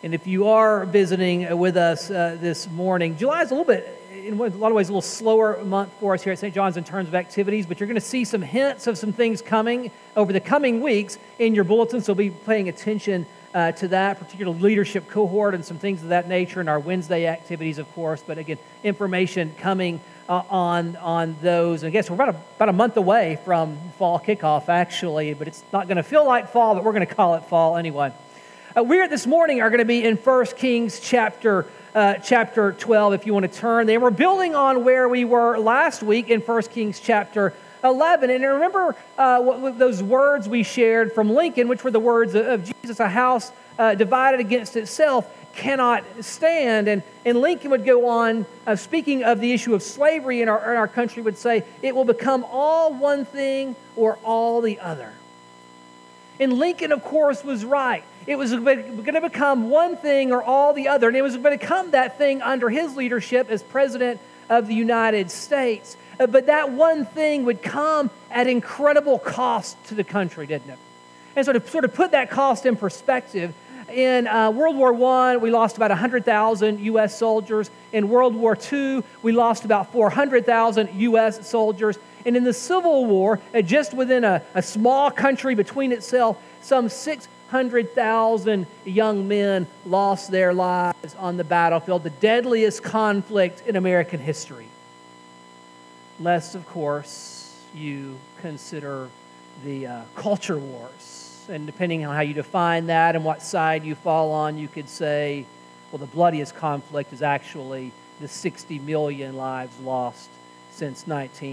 And if you are visiting with us this morning, July is a little bit, in a lot of ways, a little slower month for us here at St. John's in terms of activities, but you're going to see some hints of some things coming over the coming weeks in your bulletin, so be paying attention to that particular leadership cohort and some things of that nature in our Wednesday activities, of course. But again, information coming on those. And I guess we're about a month away from fall kickoff, actually, but it's not going to feel like fall, but we're going to call it fall anyway. We this morning are going to be in 1 Kings chapter 12, if you want to turn there. We're building on where we were last week in 1 Kings chapter 11. And remember those words we shared from Lincoln, which were the words of Jesus, a house divided against itself cannot stand. And Lincoln would go on, speaking of the issue of slavery in our country, would say, it will become all one thing or all the other. And Lincoln, of course, was right. It was going to become one thing or all the other. And it was going to become that thing under his leadership as President of the United States. But that one thing would come at incredible cost to the country, didn't it? And so to sort of put that cost in perspective, in World War I, we lost about 100,000 U.S. soldiers. In World War II, we lost about 400,000 U.S. soldiers. And in the Civil War, just within a small country between itself, some 600,000 young men lost their lives on the battlefield, the deadliest conflict in American history. Lest, of course, you consider the culture wars. And depending on how you define that and what side you fall on, you could say, well, the bloodiest conflict is actually the 60 million lives lost since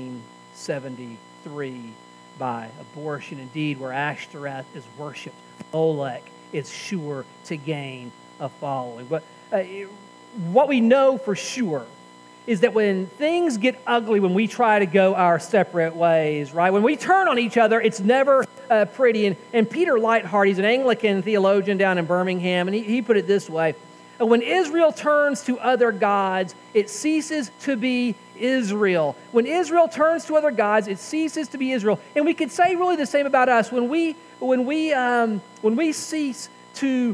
1973 by abortion. Indeed, where Ashtoreth is worshipped, Molech is sure to gain a following. But what we know for sure is that when things get ugly, when we try to go our separate ways, right? When we turn on each other, it's never pretty. And Peter Leithart, he's an Anglican theologian down in Birmingham, and he put it this way. When Israel turns to other gods, it ceases to be Israel. When Israel turns to other gods, it ceases to be Israel. And we could say really the same about us. When we cease to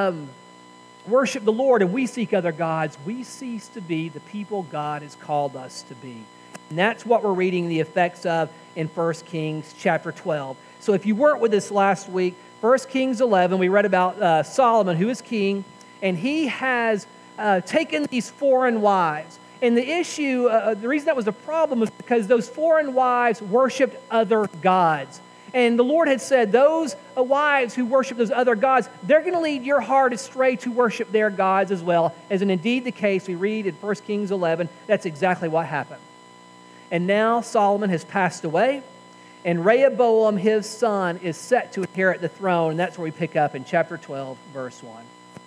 worship the Lord and we seek other gods, we cease to be the people God has called us to be. And that's what we're reading the effects of in 1 Kings chapter 12. So if you weren't with us last week, 1 Kings 11, we read about Solomon, who is king, and he has taken these foreign wives. And the issue, the reason that was a problem was because those foreign wives worshiped other gods. And the Lord had said, those wives who worship those other gods, they're going to lead your heart astray to worship their gods as well. As in indeed the case, we read in 1 Kings 11, that's exactly what happened. And now Solomon has passed away, and Rehoboam, his son, is set to inherit the throne. And that's where we pick up in chapter 12, verse 1.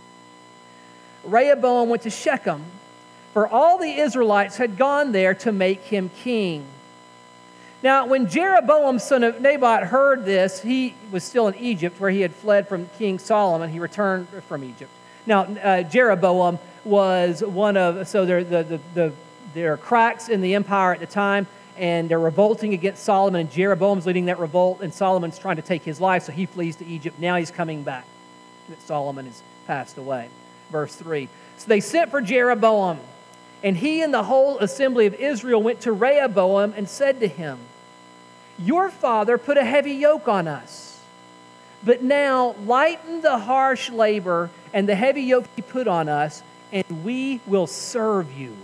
Rehoboam went to Shechem, for all the Israelites had gone there to make him king. Now, when Jeroboam, son of Nebat, heard this, he was still in Egypt, where he had fled from King Solomon. He returned from Egypt. Now, Jeroboam was one of, so there are cracks in the empire at the time, and they're revolting against Solomon, and Jeroboam's leading that revolt, and Solomon's trying to take his life, so he flees to Egypt. Now he's coming back, that Solomon has passed away. Verse 3. So they sent for Jeroboam, and he and the whole assembly of Israel went to Rehoboam and said to him, your father put a heavy yoke on us, but now lighten the harsh labor and the heavy yoke he put on us, and we will serve you.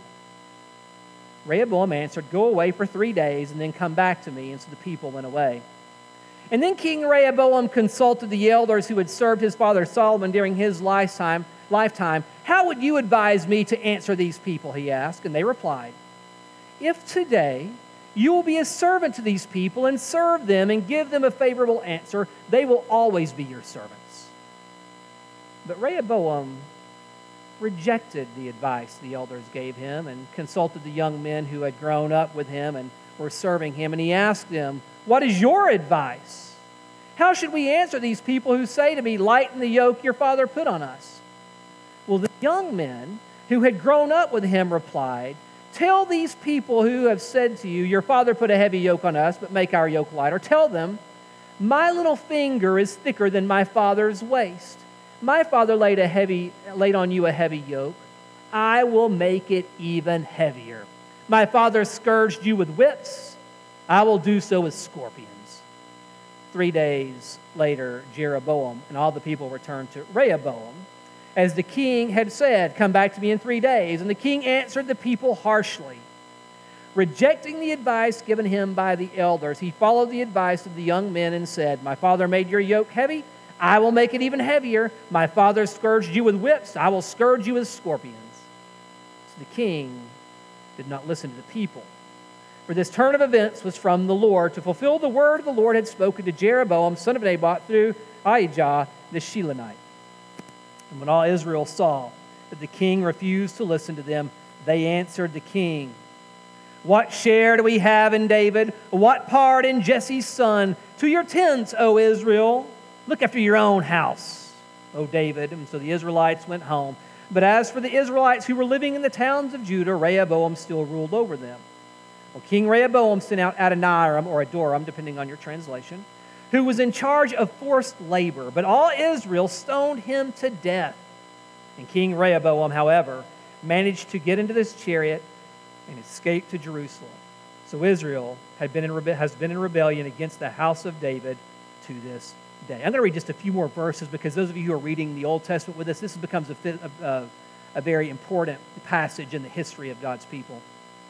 Rehoboam answered, go away for 3 days and then come back to me. And so the people went away. And then King Rehoboam consulted the elders who had served his father Solomon during his lifetime. How would you advise me to answer these people, he asked. And they replied, if today you will be a servant to these people and serve them and give them a favorable answer, they will always be your servants. But Rehoboam rejected the advice the elders gave him and consulted the young men who had grown up with him and were serving him. And he asked them, what is your advice? How should we answer these people who say to me, lighten the yoke your father put on us? Well, the young men who had grown up with him replied, tell these people who have said to you, your father put a heavy yoke on us, but make our yoke lighter. Tell them, my little finger is thicker than my father's waist. My father laid on you a heavy yoke. I will make it even heavier. My father scourged you with whips. I will do so with scorpions. 3 days later, Jeroboam and all the people returned to Rehoboam. As the king had said, come back to me in 3 days. And the king answered the people harshly. Rejecting the advice given him by the elders, he followed the advice of the young men and said, my father made your yoke heavy. I will make it even heavier. My father scourged you with whips. I will scourge you with scorpions. So the king did not listen to the people. For this turn of events was from the Lord to fulfill the word the Lord had spoken to Jeroboam, son of Nebat, through Ahijah the Shilonite. And when all Israel saw that the king refused to listen to them, they answered the king, what share do we have in David? What part in Jesse's son? To your tents, O Israel. Look after your own house, O David. And so the Israelites went home. But as for the Israelites who were living in the towns of Judah, Rehoboam still ruled over them. Well, King Rehoboam sent out Adoniram, or Adoram, depending on your translation, who was in charge of forced labor. But all Israel stoned him to death. And King Rehoboam, however, managed to get into this chariot and escaped to Jerusalem. So Israel has been in rebellion against the house of David to this day. I'm going to read just a few more verses because those of you who are reading the Old Testament with us, this becomes a very important passage in the history of God's people.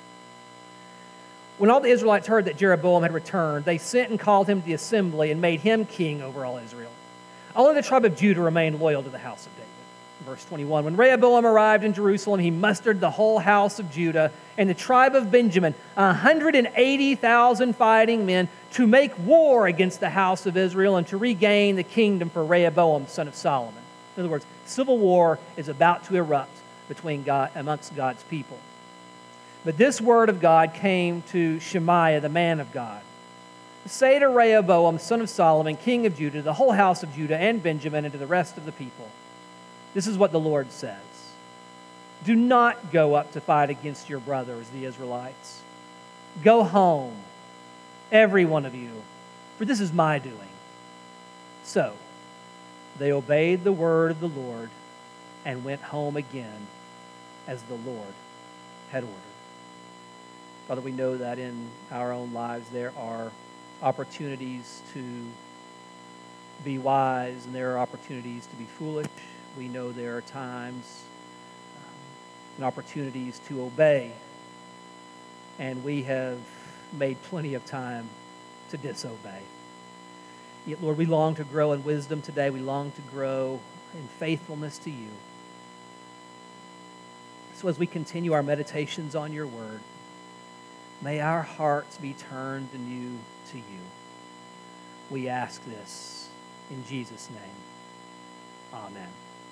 When all the Israelites heard that Jeroboam had returned, they sent and called him to the assembly and made him king over all Israel. Only the tribe of Judah remained loyal to the house of David. Verse 21, when Rehoboam arrived in Jerusalem, he mustered the whole house of Judah and the tribe of Benjamin, 180,000 fighting men, to make war against the house of Israel and to regain the kingdom for Rehoboam, son of Solomon. In other words, civil war is about to erupt amongst God's people. But this word of God came to Shemaiah, the man of God. Say to Rehoboam, son of Solomon, king of Judah, the whole house of Judah and Benjamin, and to the rest of the people, this is what the Lord says. Do not go up to fight against your brothers, the Israelites. Go home, every one of you, for this is my doing. So they obeyed the word of the Lord and went home again as the Lord had ordered. Father, we know that in our own lives there are opportunities to be wise and there are opportunities to be foolish. We know there are times and opportunities to obey, and we have made plenty of time to disobey. Yet, Lord, we long to grow in wisdom today. We long to grow in faithfulness to you. So as we continue our meditations on your word, may our hearts be turned anew to you. We ask this in Jesus' name. Amen.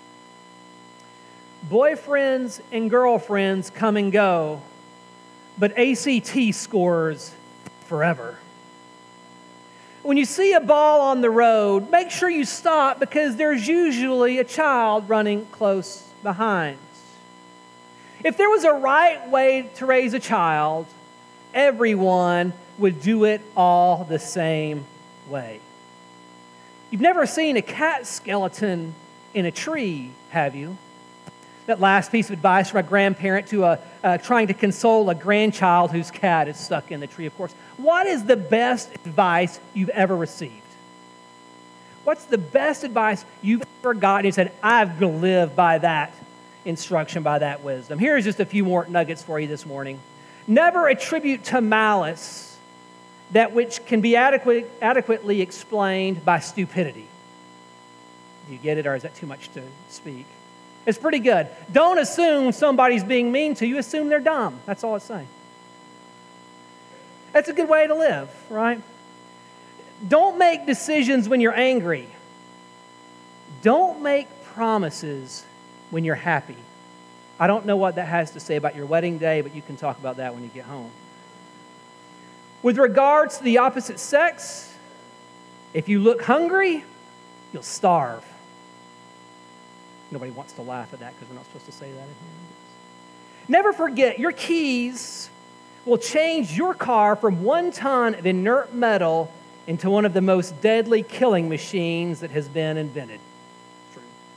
Boyfriends and girlfriends come and go, but ACT scores forever. When you see a ball on the road, make sure you stop because there's usually a child running close behind. If there was a right way to raise a child, everyone would do it all the same way. You've never seen a cat skeleton in a tree, have you? That last piece of advice from a grandparent to trying to console a grandchild whose cat is stuck in the tree, of course. What is the best advice you've ever received? What's the best advice you've ever gotten? You said, I've got to live by that instruction, by that wisdom. Here's just a few more nuggets for you this morning. Never attribute to malice that which can be adequately explained by stupidity. Do you get it, or is that too much to speak? It's pretty good. Don't assume somebody's being mean to you. Assume they're dumb. That's all it's saying. That's a good way to live, right? Don't make decisions when you're angry. Don't make promises when you're happy. I don't know what that has to say about your wedding day, but you can talk about that when you get home. With regards to the opposite sex, if you look hungry, you'll starve. Nobody wants to laugh at that because we're not supposed to say that in here. Never forget, your keys will change your car from 1 ton of inert metal into one of the most deadly killing machines that has been invented. True.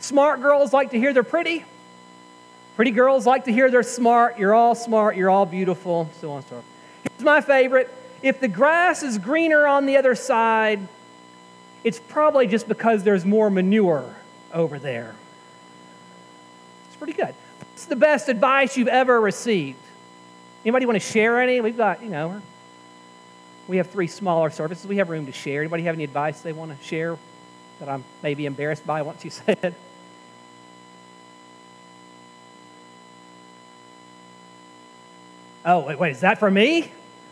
Smart girls like to hear they're pretty. Pretty girls like to hear they're smart. You're all beautiful, so on and so forth. Here's my favorite. If the grass is greener on the other side, it's probably just because there's more manure over there. It's pretty good. What's the best advice you've ever received? Anybody want to share any? We've got, we have 3 smaller services. We have room to share. Anybody have any advice they want to share that I'm maybe embarrassed by once you say it? Oh, wait, is that for me?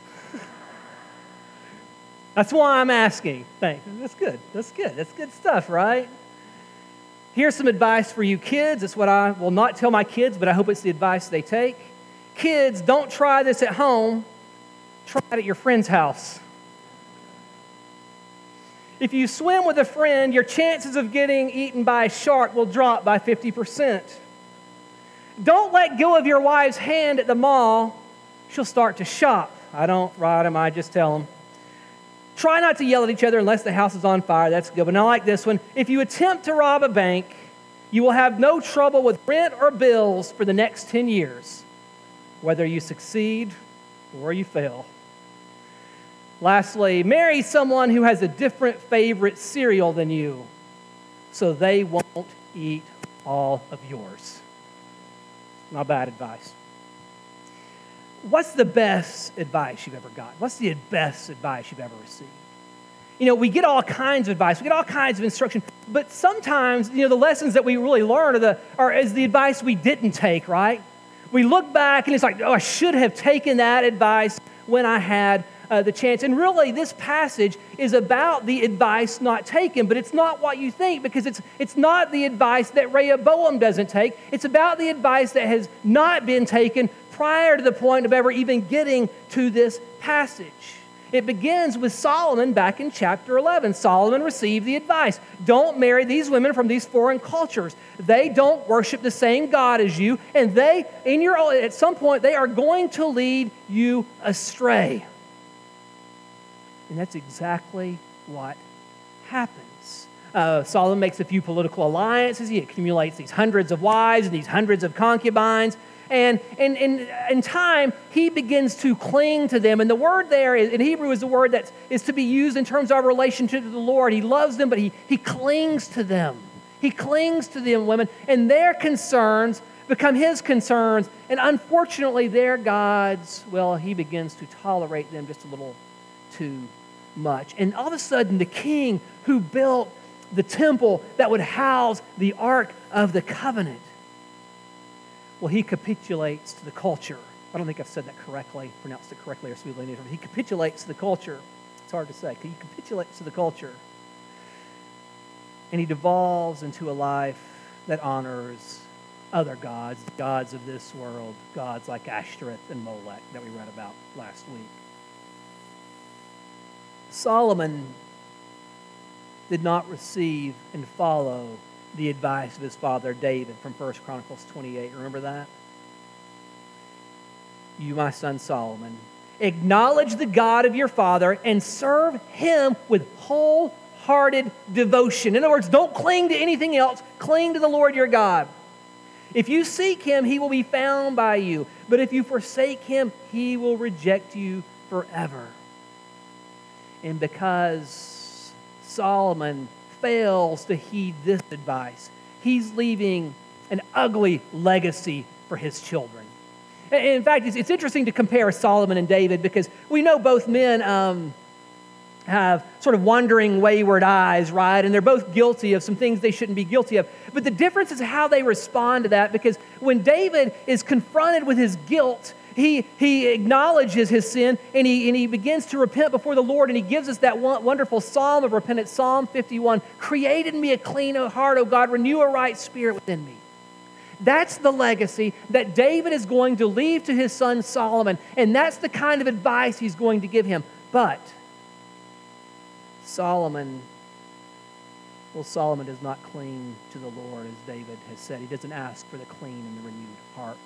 That's why I'm asking. Thanks. That's good stuff, right? Here's some advice for you kids. It's what I will not tell my kids, but I hope it's the advice they take. Kids, don't try this at home. Try it at your friend's house. If you swim with a friend, your chances of getting eaten by a shark will drop by 50%. Don't let go of your wife's hand at the mall. She'll start to shop. I don't ride them, I just tell them. Try not to yell at each other unless the house is on fire. That's good. But I like this one. If you attempt to rob a bank, you will have no trouble with rent or bills for the next 10 years, whether you succeed or you fail. Lastly, marry someone who has a different favorite cereal than you, so they won't eat all of yours. Not bad advice. What's the best advice you've ever gotten? What's the best advice you've ever received? We get all kinds of advice. We get all kinds of instruction. But sometimes, the lessons that we really learn is the advice we didn't take, right? We look back and it's like, I should have taken that advice when I had the chance. And really, this passage is about the advice not taken, but it's not what you think, because it's not the advice that Rehoboam doesn't take. It's about the advice that has not been taken prior to the point of ever even getting to this passage. It begins with Solomon back in chapter 11. Solomon received the advice. Don't marry these women from these foreign cultures. They don't worship the same God as you, and at some point, they are going to lead you astray. And that's exactly what happens. Solomon makes a few political alliances. He accumulates these hundreds of wives and these hundreds of concubines. And in time, he begins to cling to them. And the word there in Hebrew is the word that is to be used in terms of our relationship to the Lord. He loves them, but he clings to them. He clings to them, women, and their concerns become his concerns. And unfortunately, their gods, he begins to tolerate them just a little too much. And all of a sudden, the king who built the temple that would house the Ark of the Covenant, he capitulates to the culture. I don't think I've said that correctly, pronounced it correctly or smoothly. He capitulates to the culture. It's hard to say. He capitulates to the culture. And he devolves into a life that honors other gods, the gods of this world, gods like Ashtoreth and Molech that we read about last week. Solomon did not receive and follow the advice of his father David from 1 Chronicles 28. Remember that? You, my son Solomon, acknowledge the God of your father and serve him with wholehearted devotion. In other words, don't cling to anything else. Cling to the Lord your God. If you seek him, he will be found by you. But if you forsake him, he will reject you forever. And because Solomon fails to heed this advice, he's leaving an ugly legacy for his children. In fact, it's interesting to compare Solomon and David, because we know both men have sort of wandering, wayward eyes, right? And they're both guilty of some things they shouldn't be guilty of. But the difference is how they respond to that, because when David is confronted with his guilt, he acknowledges his sin, and he begins to repent before the Lord, and he gives us that wonderful psalm of repentance, Psalm 51. Create in me a clean heart, O God, renew a right spirit within me. That's the legacy that David is going to leave to his son Solomon, and that's the kind of advice he's going to give him. But Solomon does not cling to the Lord, as David has said. He doesn't ask for the clean and the renewed heart.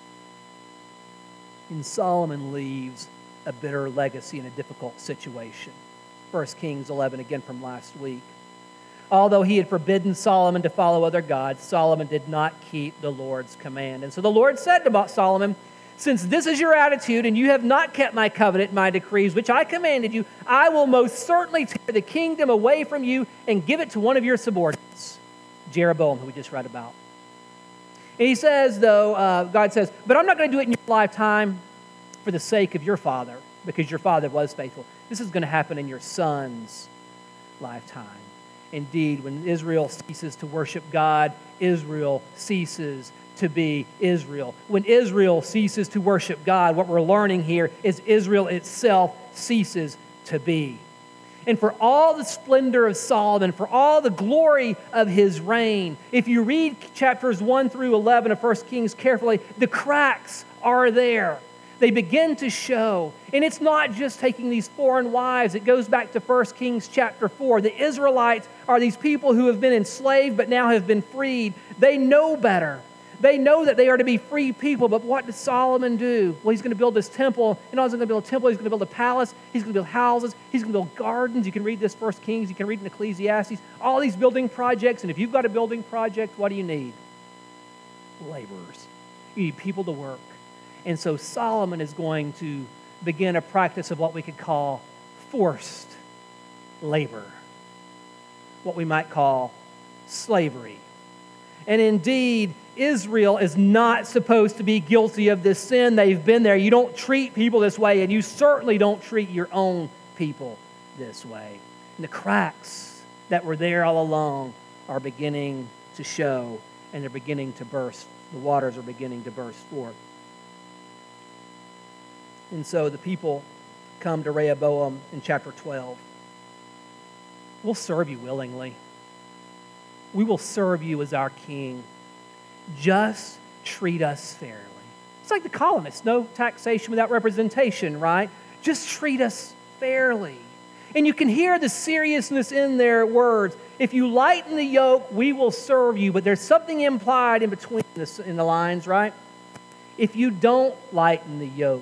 And Solomon leaves a bitter legacy in a difficult situation. 1 Kings 11, again from last week. Although he had forbidden Solomon to follow other gods, Solomon did not keep the Lord's command. And so the Lord said to Solomon, since this is your attitude and you have not kept my covenant, my decrees, which I commanded you, I will most certainly tear the kingdom away from you and give it to one of your subordinates, Jeroboam, who we just read about. And he says, though, God says, but I'm not going to do it in your lifetime for the sake of your father, because your father was faithful. This is going to happen in your son's lifetime. Indeed, when Israel ceases to worship God, Israel ceases to be Israel. When Israel ceases to worship God, what we're learning here is Israel itself ceases to be. And for all the splendor of Solomon, for all the glory of his reign, if you read chapters 1 through 11 of 1 Kings carefully, the cracks are there. They begin to show. And it's not just taking these foreign wives. It goes back to 1 Kings chapter 4. The Israelites are these people who have been enslaved but now have been freed. They know better. They know that they are to be free people, but what does Solomon do? Well, he's going to build this temple. And not only is he going to build a temple, he's going to build a palace. He's going to build houses. He's going to build gardens. You can read this 1 Kings. You can read in Ecclesiastes. All these building projects. And if you've got a building project, what do you need? Laborers. You need people to work. And so Solomon is going to begin a practice of what we could call forced labor, what we might call slavery. And indeed, Israel is not supposed to be guilty of this sin. They've been there. You don't treat people this way, and you certainly don't treat your own people this way. And the cracks that were there all along are beginning to show, and they're beginning to burst. The waters are beginning to burst forth. And so the people come to Rehoboam in chapter 12. We'll serve you willingly. We will serve you as our king. Just treat us fairly. It's like the colonists, no taxation without representation, right? Just treat us fairly. And you can hear the seriousness in their words. If you lighten the yoke, we will serve you. But there's something implied in between this, in the lines, right? If you don't lighten the yoke,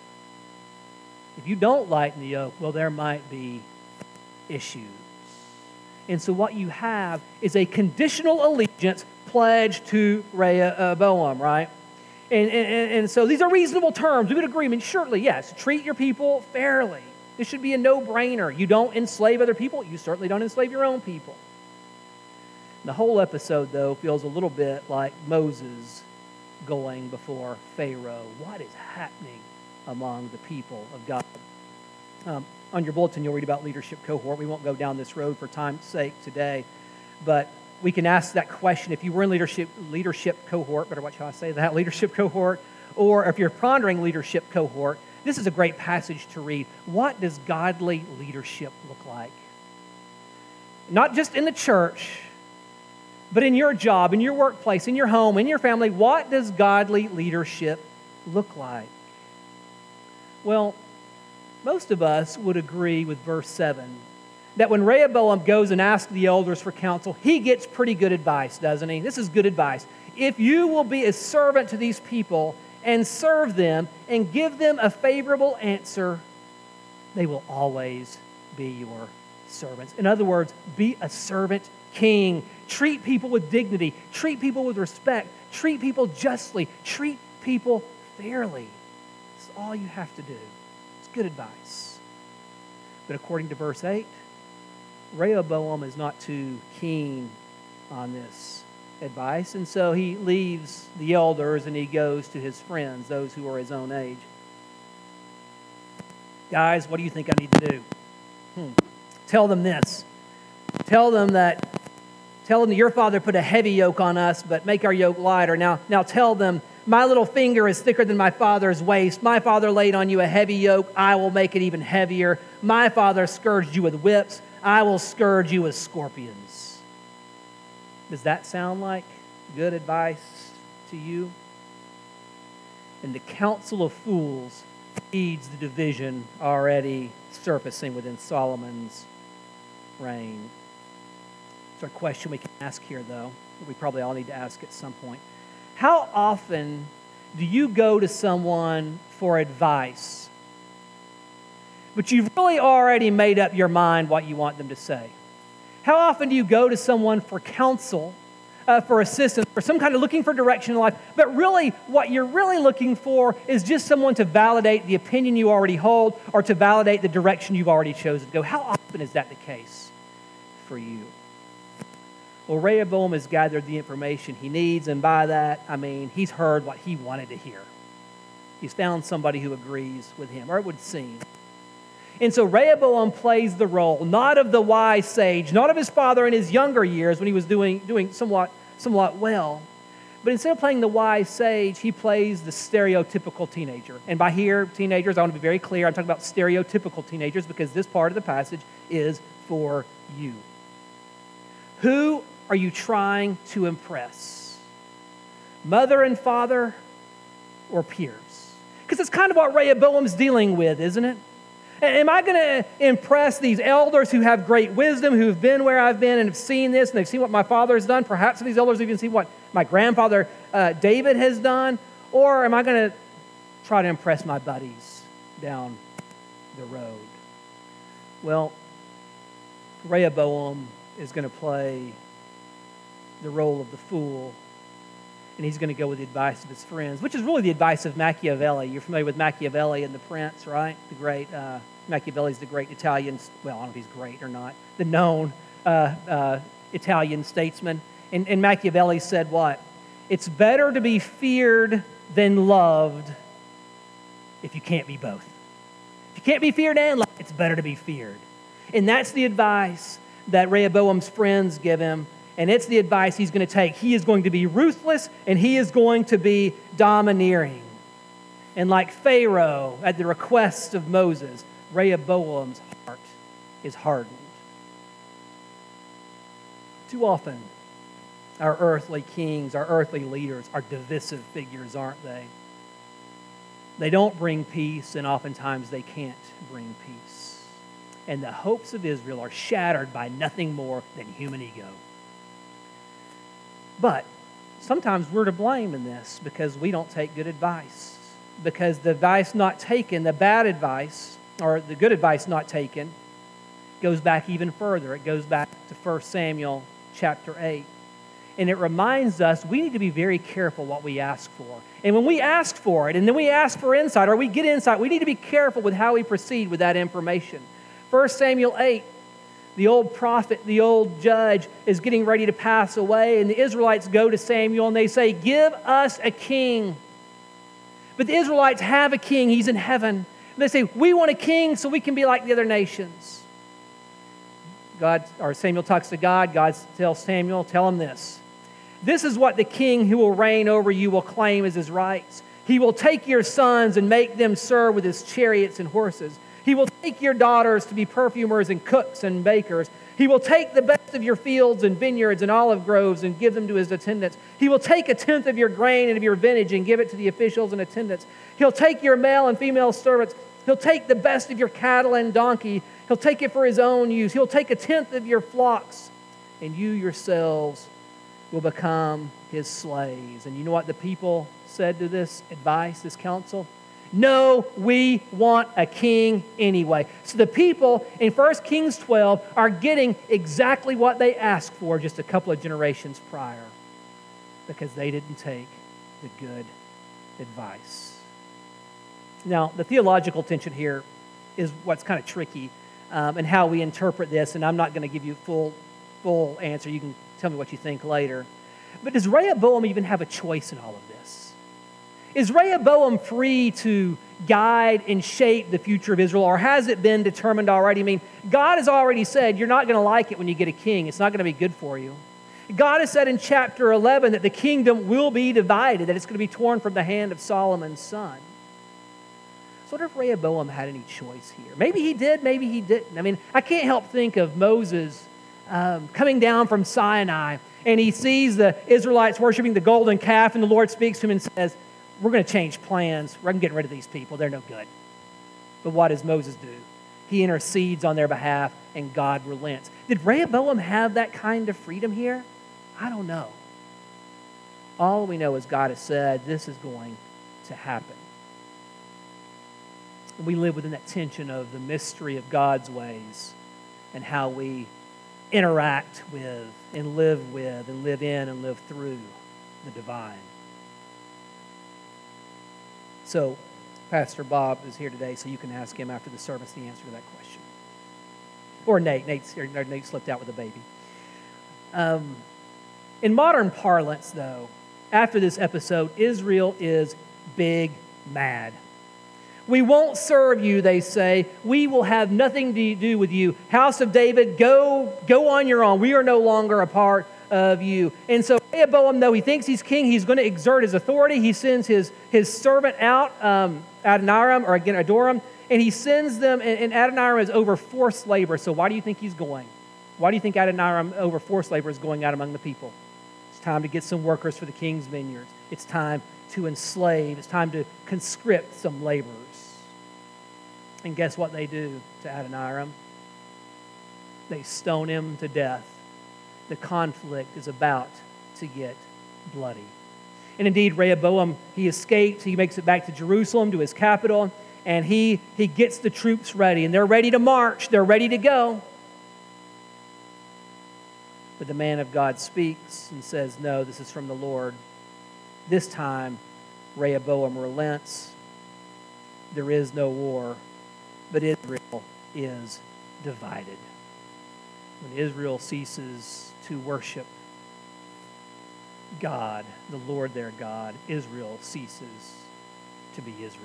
well, there might be issues. And so what you have is a conditional allegiance pledged to Rehoboam, right? And so these are reasonable terms. We would agree. I mean, surely, yes, treat your people fairly. This should be a no-brainer. You don't enslave other people. You certainly don't enslave your own people. The whole episode, though, feels a little bit like Moses going before Pharaoh. What is happening among the people of God? On your bulletin, you'll read about leadership cohort. We won't go down this road for time's sake today, but we can ask that question. If you were in leadership cohort, better watch how I say that, leadership cohort, or if you're pondering leadership cohort, this is a great passage to read. What does godly leadership look like? Not just in the church, but in your job, in your workplace, in your home, in your family. What does godly leadership look like? Well, most of us would agree with verse 7 that when Rehoboam goes and asks the elders for counsel, he gets pretty good advice, doesn't he? This is good advice. If you will be a servant to these people and serve them and give them a favorable answer, they will always be your servants. In other words, be a servant king. Treat people with dignity. Treat people with respect. Treat people justly. Treat people fairly. That's all you have to do. It's good advice. But according to verse 8, Rehoboam is not too keen on this advice, and so he leaves the elders and he goes to his friends, those who are his own age. Guys, what do you think I need to do? Tell them this. Tell them that your father put a heavy yoke on us, but make our yoke lighter. Now tell them, my little finger is thicker than my father's waist. My father laid on you a heavy yoke. I will make it even heavier. My father scourged you with whips. I will scourge you with scorpions. Does that sound like good advice to you? And the counsel of fools feeds the division already surfacing within Solomon's reign. It's a question we can ask here, though, that we probably all need to ask at some point. How often do you go to someone for advice, but you've really already made up your mind what you want them to say? How often do you go to someone for counsel, for assistance, for some kind of looking for direction in life, but really what you're really looking for is just someone to validate the opinion you already hold or to validate the direction you've already chosen to go? How often is that the case for you? Well, Rehoboam has gathered the information he needs, and by that, I mean he's heard what he wanted to hear. He's found somebody who agrees with him, or it would seem. And so Rehoboam plays the role, not of the wise sage, not of his father in his younger years when he was doing somewhat well, but instead of playing the wise sage, he plays the stereotypical teenager. And by here, teenagers, I want to be very clear, I'm talking about stereotypical teenagers because this part of the passage is for you. Who are you trying to impress? Mother and father or peers? Because it's kind of what Rehoboam's dealing with, isn't it? Am I going to impress these elders who have great wisdom, who've been where I've been and have seen this, and they've seen what my father has done? Perhaps these elders even seen what my grandfather David has done. Or am I going to try to impress my buddies down the road? Well, Rehoboam is going to play the role of the fool, and he's going to go with the advice of his friends, which is really the advice of Machiavelli. You're familiar with Machiavelli and the Prince, right? The great Machiavelli's the great Italian, well, I don't know if he's great or not, the known Italian statesman. And Machiavelli said what? It's better to be feared than loved if you can't be both. If you can't be feared and loved, it's better to be feared. And that's the advice that Rehoboam's friends give him, and it's the advice he's going to take. He is going to be ruthless, and he is going to be domineering. And like Pharaoh, at the request of Moses, Rehoboam's heart is hardened. Too often, our earthly kings, our earthly leaders are divisive figures, aren't they? They don't bring peace, and oftentimes they can't bring peace. And the hopes of Israel are shattered by nothing more than human ego. But sometimes we're to blame in this because we don't take good advice. Because the advice not taken, the bad advice, or the good advice not taken, goes back even further. It goes back to 1 Samuel chapter 8. And it reminds us we need to be very careful what we ask for. And when we ask for it, and then we ask for insight, or we get insight, we need to be careful with how we proceed with that information. 1 Samuel 8, the old prophet, the old judge, is getting ready to pass away, and the Israelites go to Samuel and they say, "Give us a king." But the Israelites have a king. He's in heaven. And they say, "We want a king so we can be like the other nations." Samuel talks to God. God tells Samuel, tell him this. "This is what the king who will reign over you will claim as his rights. He will take your sons and make them serve with his chariots and horses. He will take your daughters to be perfumers and cooks and bakers. He will take the best of your fields and vineyards and olive groves and give them to his attendants. He will take a tenth of your grain and of your vintage and give it to the officials and attendants. He'll take your male and female servants. He'll take the best of your cattle and donkey. He'll take it for his own use. He'll take a tenth of your flocks, and you yourselves will become his slaves." And you know what the people said to this advice, this counsel? "No, we want a king anyway." So the people in 1 Kings 12 are getting exactly what they asked for just a couple of generations prior because they didn't take the good advice. Now, the theological tension here is what's kind of tricky and how we interpret this, and I'm not going to give you a full answer. You can tell me what you think later. But does Rehoboam even have a choice in all of this? Is Rehoboam free to guide and shape the future of Israel, or has it been determined already? I mean, God has already said you're not going to like it when you get a king. It's not going to be good for you. God has said in chapter 11 that the kingdom will be divided, that it's going to be torn from the hand of Solomon's son. So what if Rehoboam had any choice here? Maybe he did, maybe he didn't. I mean, I can't help think of Moses coming down from Sinai, and he sees the Israelites worshiping the golden calf, and the Lord speaks to him and says, "We're going to change plans. We're getting rid of these people. They're no good." But what does Moses do? He intercedes on their behalf, and God relents. Did Rehoboam have that kind of freedom here? I don't know. All we know is God has said this is going to happen. We live within that tension of the mystery of God's ways and how we interact with and live in and live through the divine. So, Pastor Bob is here today, so you can ask him after the service the answer to that question. Or Nate. Nate slipped out with a baby. In modern parlance, though, after this episode, Israel is big mad. We won't serve you, they say. We will have nothing to do with you. House of David, go on your own. We are no longer a part of you. And so Rehoboam, though he thinks he's king, he's going to exert his authority. He sends his servant out, Adoniram, or again, Adoram, and he sends them, and Adoniram is over forced labor. So why do you think he's going? Why do you think Adoniram over forced labor is going out among the people? It's time to get some workers for the king's vineyards. It's time to enslave. It's time to conscript some laborers. And guess what they do to Adoniram? They stone him to death. The conflict is about to get bloody. And indeed, Rehoboam, he escapes. He makes it back to Jerusalem, to his capital, and he gets the troops ready. And they're ready to march. They're ready to go. But the man of God speaks and says, no, this is from the Lord. This time, Rehoboam relents. There is no war, but Israel is divided. When Israel ceases to worship God, the Lord their God, Israel ceases to be Israel.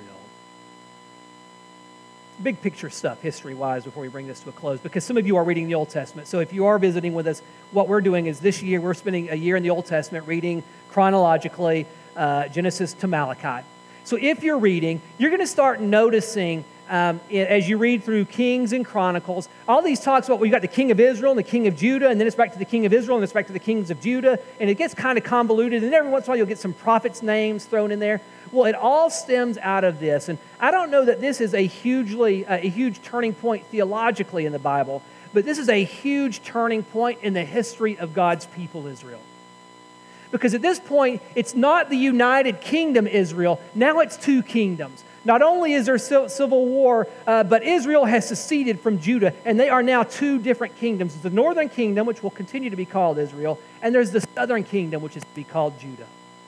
Big picture stuff, history-wise, before we bring this to a close, because some of you are reading the Old Testament. So if you are visiting with us, what we're doing is this year, we're spending a year in the Old Testament reading chronologically Genesis to Malachi. So if you're reading, you're going to start noticing as you read through Kings and Chronicles, all these talks about, well, you've got the king of Israel and the king of Judah, and then it's back to the king of Israel, and it's back to the kings of Judah, and it gets kind of convoluted, and every once in a while you'll get some prophets' names thrown in there. Well, it all stems out of this, and I don't know that this is a huge turning point theologically in the Bible, but this is a huge turning point in the history of God's people, Israel. Because at this point, it's not the United Kingdom Israel, now it's two kingdoms. Not only is there civil war, but Israel has seceded from Judah, and they are now two different kingdoms. There's the northern kingdom, which will continue to be called Israel, and there's the southern kingdom, which is to be called Judah.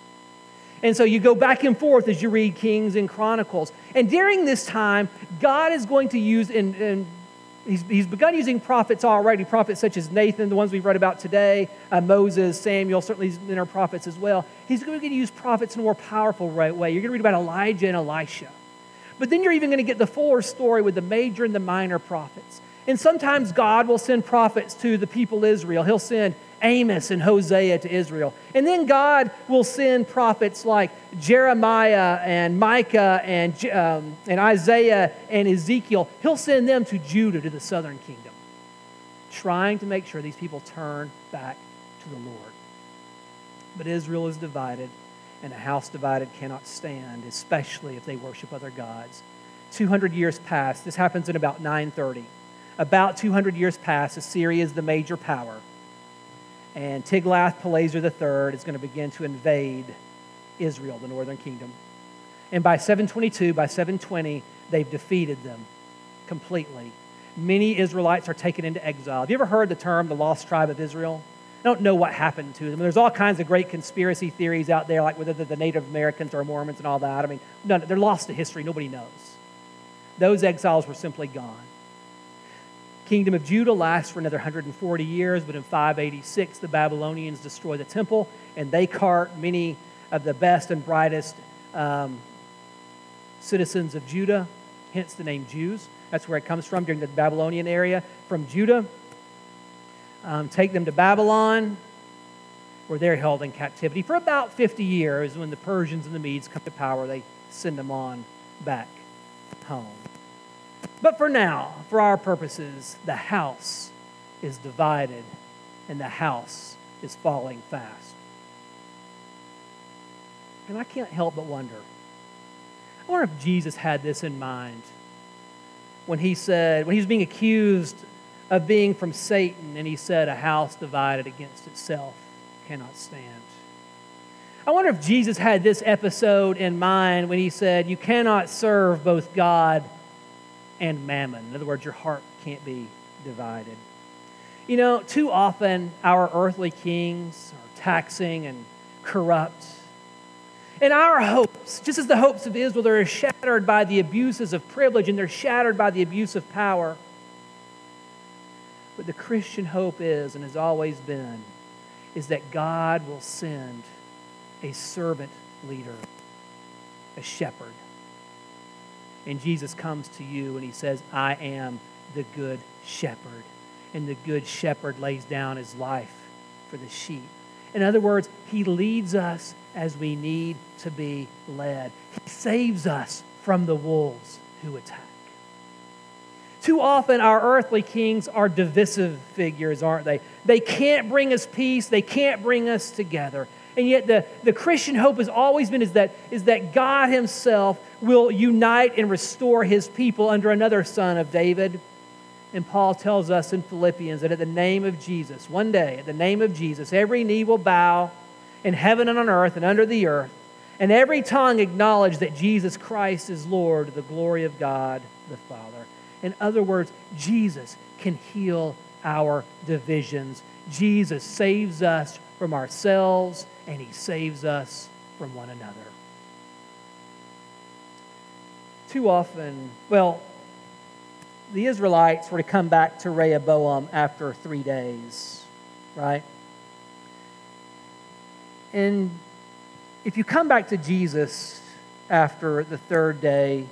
And so you go back and forth as you read Kings and Chronicles. And during this time, God is going to use, and he's begun using prophets already, prophets such as Nathan, the ones we've read about today, Moses, Samuel, certainly these are prophets as well. He's going to use prophets in a more powerful way. You're going to read about Elijah and Elisha. But then you're even going to get the fuller story with the major and the minor prophets. And sometimes God will send prophets to the people Israel. He'll send Amos and Hosea to Israel. And then God will send prophets like Jeremiah and Micah and Isaiah and Ezekiel. He'll send them to Judah, to the southern kingdom, trying to make sure these people turn back to the Lord. But Israel is divided, and a house divided cannot stand, especially if they worship other gods. 200 years pass. This happens in about 930. About 200 years pass. Assyria is the major power. And Tiglath-Pileser III is going to begin to invade Israel, the northern kingdom. And by 722, by 720, they've defeated them completely. Many Israelites are taken into exile. Have you ever heard the term the lost tribe of Israel? I don't know what happened to them. There's all kinds of great conspiracy theories out there, like whether they're the Native Americans or Mormons and all that. I mean, no, they're lost to history. Nobody knows. Those exiles were simply gone. Kingdom of Judah lasts for another 140 years, but in 586, the Babylonians destroy the temple, and they cart many of the best and brightest citizens of Judah, hence the name Jews. That's where it comes from, during the Babylonian area, from Judah. Take them to Babylon, where they're held in captivity for about 50 years. When the Persians and the Medes come to power, they send them on back home. But for now, for our purposes, the house is divided and the house is falling fast. And I can't help but wonder. I wonder if Jesus had this in mind when he was being accused of being from Satan, and he said, a house divided against itself cannot stand. I wonder if Jesus had this episode in mind when he said, you cannot serve both God and mammon. In other words, your heart can't be divided. You know, too often our earthly kings are taxing and corrupt. And our hopes, just as the hopes of Israel, they're shattered by the abuses of privilege and they're shattered by the abuse of power. But the Christian hope is, and has always been, is that God will send a servant leader, a shepherd. And Jesus comes to you and he says, I am the good shepherd. And the good shepherd lays down his life for the sheep. In other words, he leads us as we need to be led. He saves us from the wolves who attack. Too often our earthly kings are divisive figures, aren't they? They can't bring us peace. They can't bring us together. And yet the Christian hope has always been is that God himself will unite and restore his people under another son of David. And Paul tells us in Philippians that at the name of Jesus, one day, at the name of Jesus, every knee will bow in heaven and on earth and under the earth, and every tongue acknowledge that Jesus Christ is Lord to the glory of God the Father. In other words, Jesus can heal our divisions. Jesus saves us from ourselves, and he saves us from one another. Too often, the Israelites were to come back to Rehoboam after 3 days, right? And if you come back to Jesus after the third day,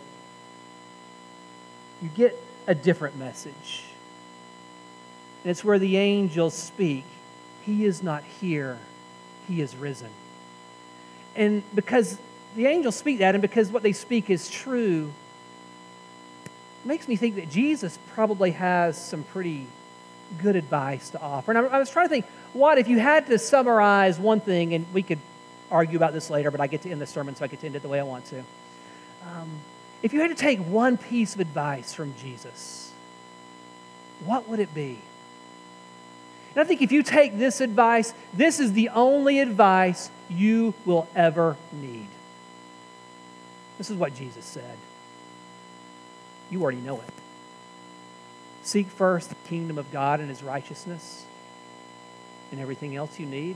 you get a different message. And it's where the angels speak, he is not here, he is risen. And because the angels speak that, and because what they speak is true, it makes me think that Jesus probably has some pretty good advice to offer. And I was trying to think, what if you had to summarize one thing, and we could argue about this later, but I get to end the sermon, so I get to end it the way I want to. If you had to take one piece of advice from Jesus, what would it be? And I think if you take this advice, this is the only advice you will ever need. This is what Jesus said. You already know it. Seek first the kingdom of God and his righteousness, and everything else you need,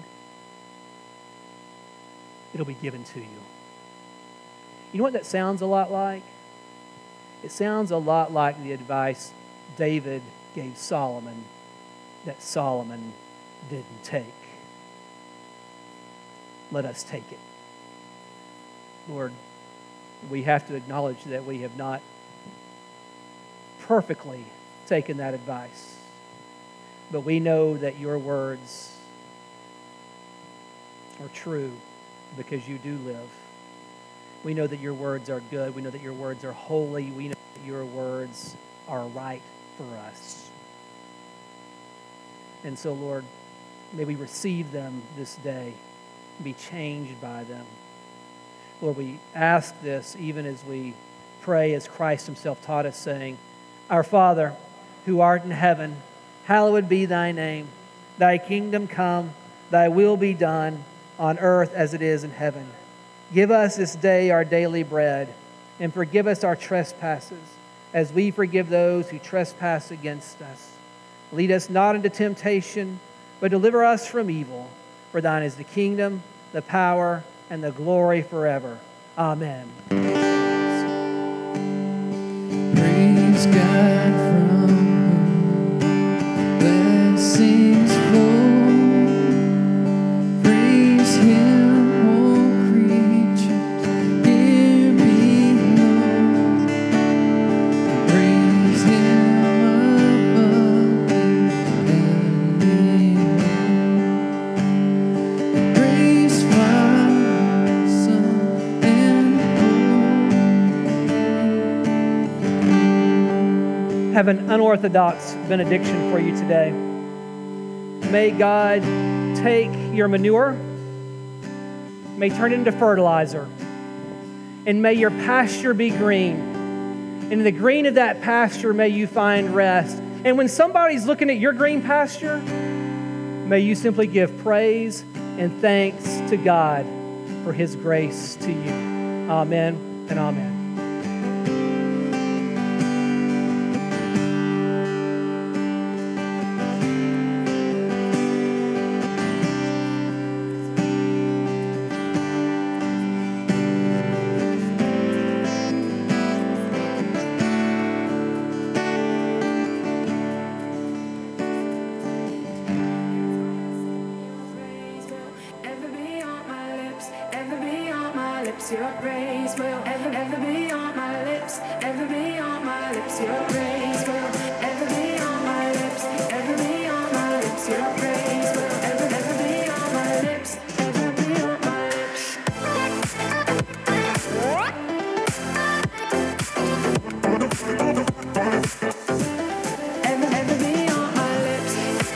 it'll be given to you. You know what that sounds a lot like? It sounds a lot like the advice David gave Solomon that Solomon didn't take. Let us take it. Lord, we have to acknowledge that we have not perfectly taken that advice. But we know that your words are true because you do live. We know that your words are good. We know that your words are holy. We know that your words are right for us. And so, Lord, may we receive them this day and be changed by them. Lord, we ask this even as we pray as Christ himself taught us, saying, Our Father, who art in heaven, hallowed be thy name. Thy kingdom come, thy will be done, on earth as it is in heaven. Give us this day our daily bread, and forgive us our trespasses, as we forgive those who trespass against us. Lead us not into temptation, but deliver us from evil. For thine is the kingdom, the power, and the glory forever. Amen. Praise God from whom blessings flow. Praise him, all creatures here below. Praise him above and below. Praise Father, Son, and Holy. Have an unorthodox benediction for you today. May God take your manure, may turn it into fertilizer, and may your pasture be green. And in the green of that pasture, may you find rest. And when somebody's looking at your green pasture, may you simply give praise and thanks to God for his grace to you. Amen and amen. lips, your praise will ever be on my lips, ever be on my lips, your praise will ever be on my lips, ever be on my lips, your praise will ever be on my lips, ever be on my lips. Ever be on my lips.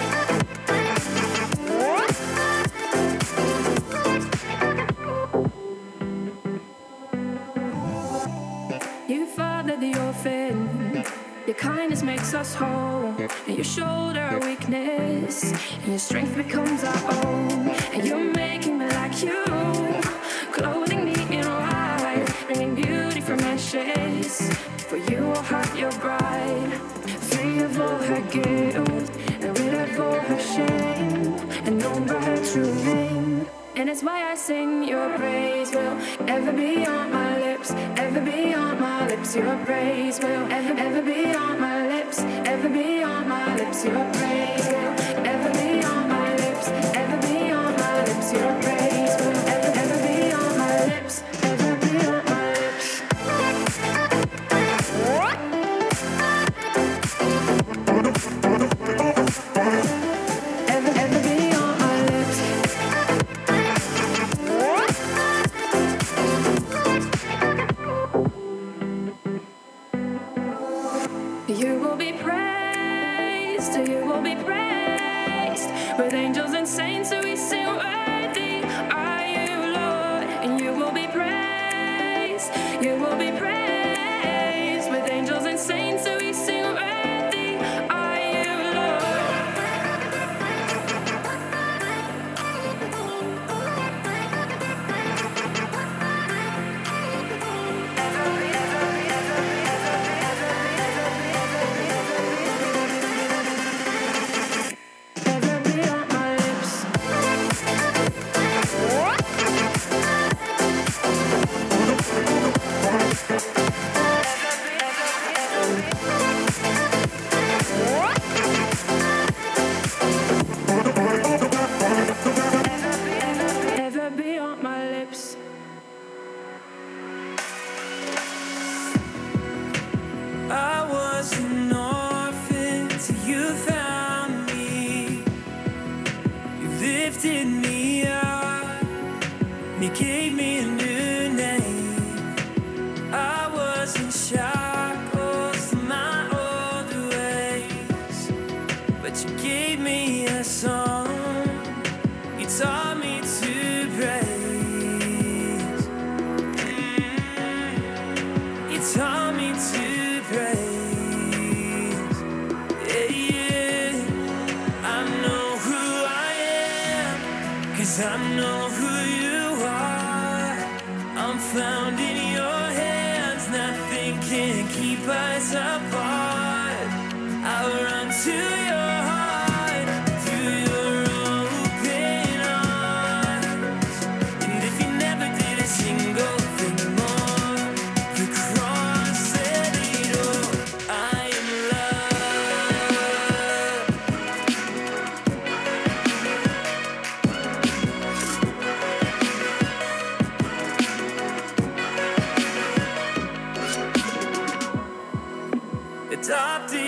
You father the orphan, your kindness makes us whole, and you shoulder our weakness, and your strength becomes our own, and you're making me like you, clothing me in white, bringing beauty from ashes. For you will have your bride, free of all her guilt, and rid of all her shame, and known by her true name. And it's why I sing your praise will ever be on my lips, ever be on my lips. Your praise will ever be on my lips, ever be on my lips. Your praise will ever be on my lips, ever be on my lips. Your praise will ever be on my lips, ever be on my lips. Ever be on my lips. You will be praised, you will be praised, with angels and saints who we sing worthy are you, Lord. And you will be praised, you will be praised, with angels and saints who we sing worthy are you, ever be on my lips. Ever be on my lips. I was an orphan till you found me. You lifted me up, and you gave me a new name. I was in shackles to my old ways, but you gave me a song. You taught me to praise. You taught me to praise. Yeah, yeah. I know who I am, 'cause I know who you are. I'm found in your hands, nothing can keep us apart. I'll run to your heart, to your open arms. And if you never did a single thing more, the cross said it all. I am loved. Adopted